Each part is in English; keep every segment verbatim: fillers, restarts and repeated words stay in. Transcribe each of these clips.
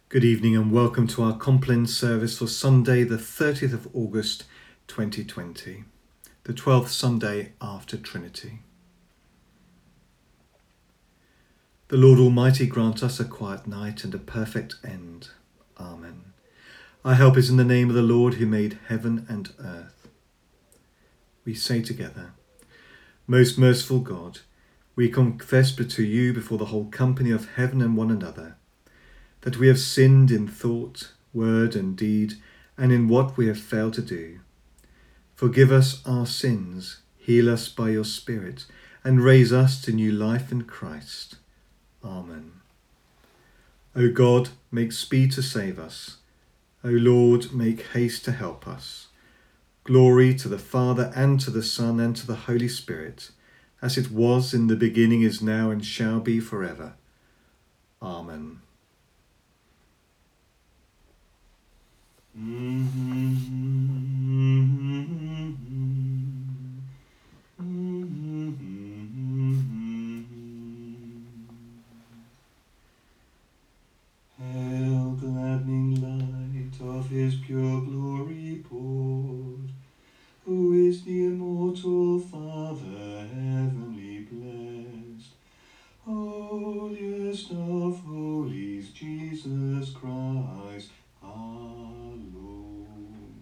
Good evening and welcome to our Compline service for Sunday the thirtieth of August twenty twenty, the twelfth Sunday after Trinity. The Lord Almighty grant us a quiet night and a perfect end. Amen. Our help is in the name of the Lord who made heaven and earth. We say together, Most merciful God, we confess to you before the whole company of heaven and one another, that we have sinned in thought, word and deed, and in what we have failed to do. Forgive us our sins, heal us by your Spirit, and raise us to new life in Christ. Amen. O God, make speed to save us. O Lord, make haste to help us. Glory to the Father, and to the Son, and to the Holy Spirit, as it was in the beginning, is now, and shall be forever. Amen. Hail, gladdening light of his pure glory poured, who is the immortal Father, heavenly blessed, holiest of holies, Jesus Christ, our Lord.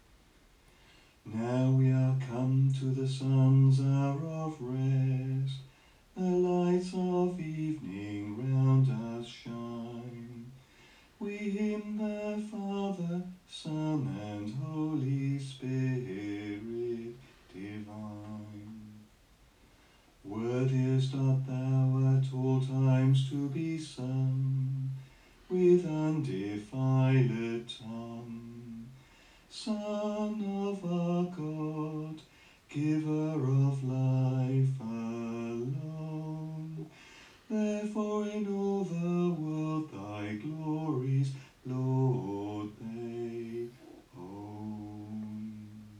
Now we are come to the sun's hour of rest, the lights of evening round us shine. We hymn the Father, Son, and Holy Spirit divine. Worthiest art thou at all times to be sung, with undefiled tongue. Son of our God, giver of life alone. Therefore in all the world thy glories, Lord, they own.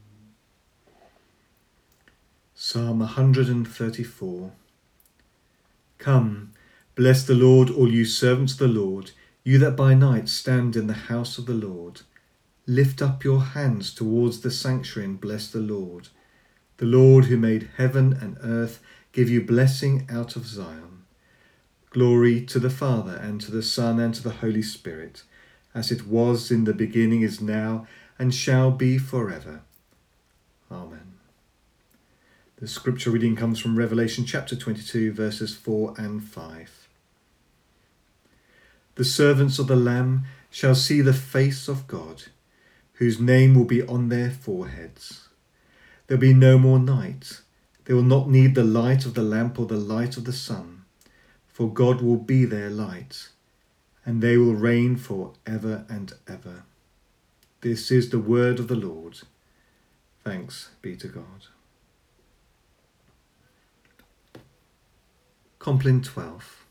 Psalm one hundred thirty-four. Come, bless the Lord, all you servants of the Lord, you that by night stand in the house of the Lord. Lift up your hands towards the sanctuary and bless the Lord. The Lord who made heaven and earth give you blessing out of Zion. Glory to the Father, and to the Son, and to the Holy Spirit, as it was in the beginning, is now, and shall be forever. Amen. The scripture reading comes from Revelation chapter twenty-two, verses four and five. The servants of the Lamb shall see the face of God, whose name will be on their foreheads. There will be no more night. They will not need the light of the lamp or the light of the sun, for God will be their light, and they will reign for ever and ever. This is the word of the Lord. Thanks be to God. Compline twelve.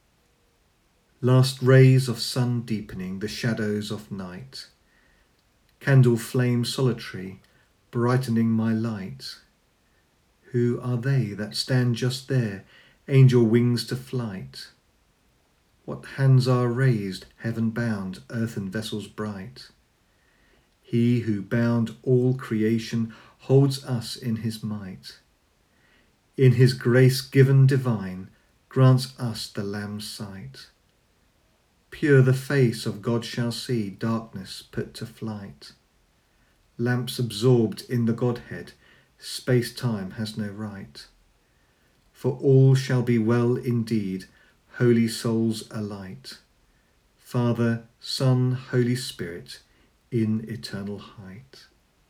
Last rays of sun deepening the shadows of night, candle flame solitary, brightening my light. Who are they that stand just there, angel wings to flight? What hands are raised, heaven bound, earthen vessels bright? He who bound all creation holds us in his might. In his grace given divine, grants us the Lamb's sight. Pure the face of God shall see, darkness put to flight. Lamps absorbed in the Godhead, space-time has no right. For all shall be well indeed, holy souls alight. Father, Son, Holy Spirit, in eternal height.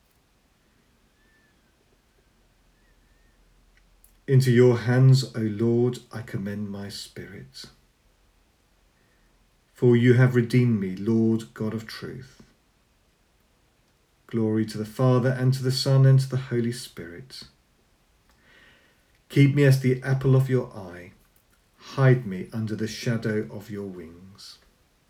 Into your hands, O Lord, I commend my spirit. For you have redeemed me, Lord God of truth. Glory to the Father, and to the Son, and to the Holy Spirit. Keep me as the apple of your eye. Hide me under the shadow of your wings.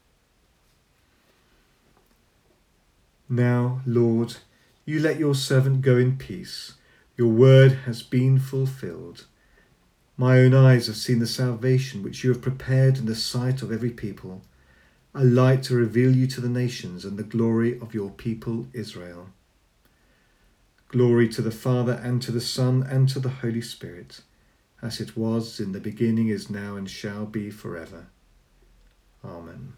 Now, Lord, you let your servant go in peace. Your word has been fulfilled. My own eyes have seen the salvation which you have prepared in the sight of every people, a light to reveal you to the nations and the glory of your people Israel. Glory to the Father, and to the Son, and to the Holy Spirit, as it was in the beginning, is now, and shall be forever. Amen.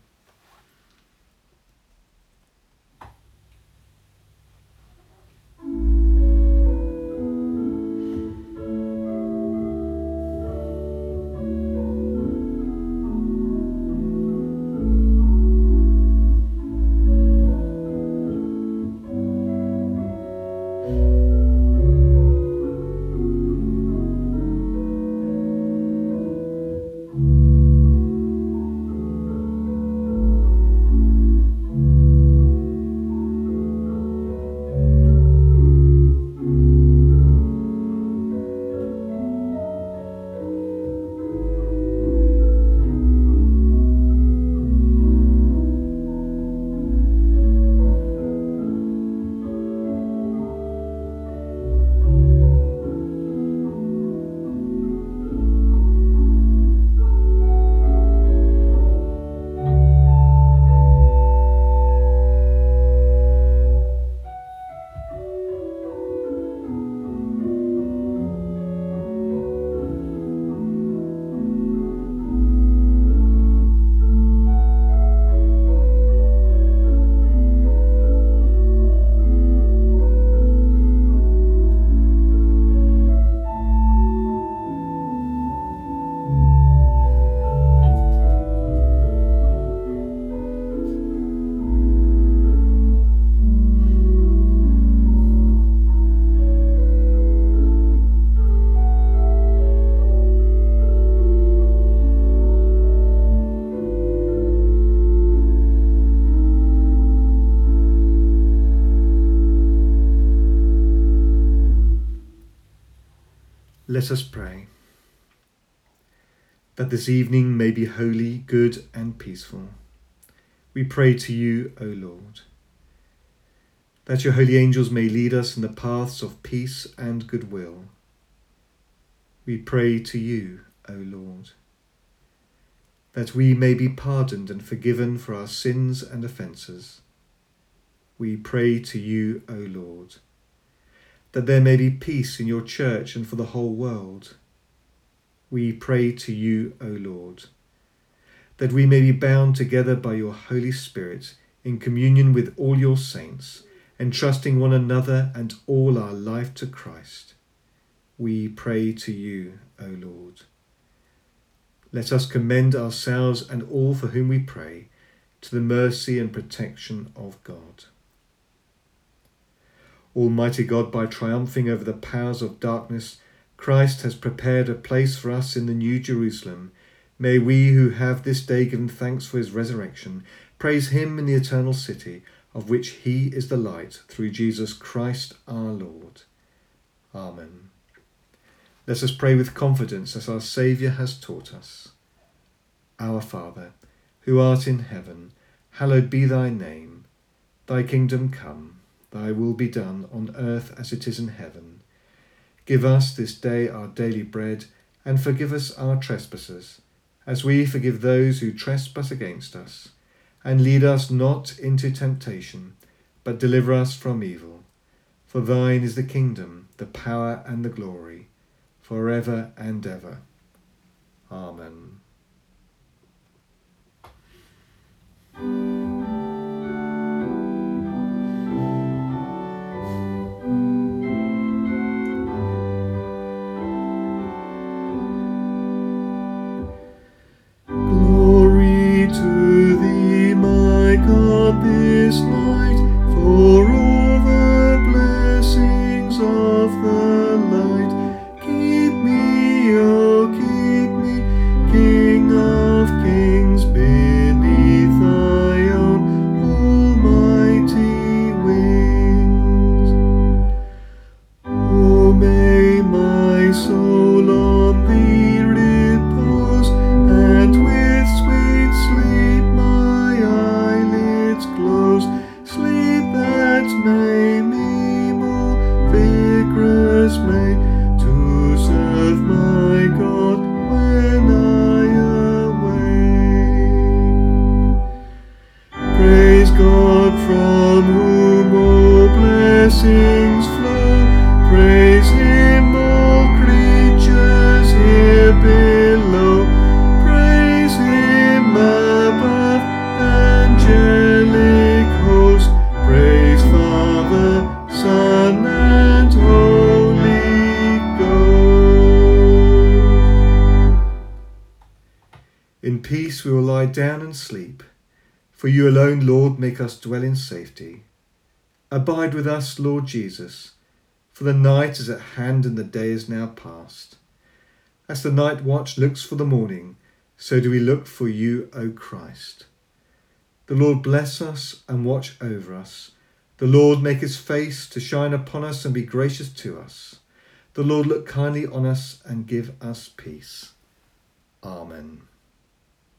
Let us pray. That this evening may be holy, good, and peaceful, we pray to you, O Lord. That your holy angels may lead us in the paths of peace and goodwill, we pray to you, O Lord. That we may be pardoned and forgiven for our sins and offences, we pray to you, O Lord. That there may be peace in your church and for the whole world, we pray to you, O Lord. That we may be bound together by your Holy Spirit in communion with all your saints, entrusting one another and all our life to Christ, we pray to you, O Lord. Let us commend ourselves and all for whom we pray to the mercy and protection of God. Almighty God, by triumphing over the powers of darkness, Christ has prepared a place for us in the New Jerusalem. May we who have this day given thanks for his resurrection praise him in the eternal city, of which he is the light, through Jesus Christ our Lord. Amen. Let us pray with confidence as our Saviour has taught us. Our Father, who art in heaven, hallowed be thy name. Thy kingdom come. Thy will be done on earth as it is in heaven. Give us this day our daily bread, and forgive us our trespasses, as we forgive those who trespass against us. And lead us not into temptation, but deliver us from evil. For thine is the kingdom, the power, and the glory, for ever and ever. Amen. This night, for all the blessings of the light, keep me, oh keep me, keep In peace we will lie down and sleep, for you alone, Lord, make us dwell in safety. Abide with us, Lord Jesus, for the night is at hand and the day is now past. As the night watch looks for the morning, so do we look for you, O Christ. The Lord bless us and watch over us. The Lord make his face to shine upon us and be gracious to us. The Lord look kindly on us and give us peace. Amen.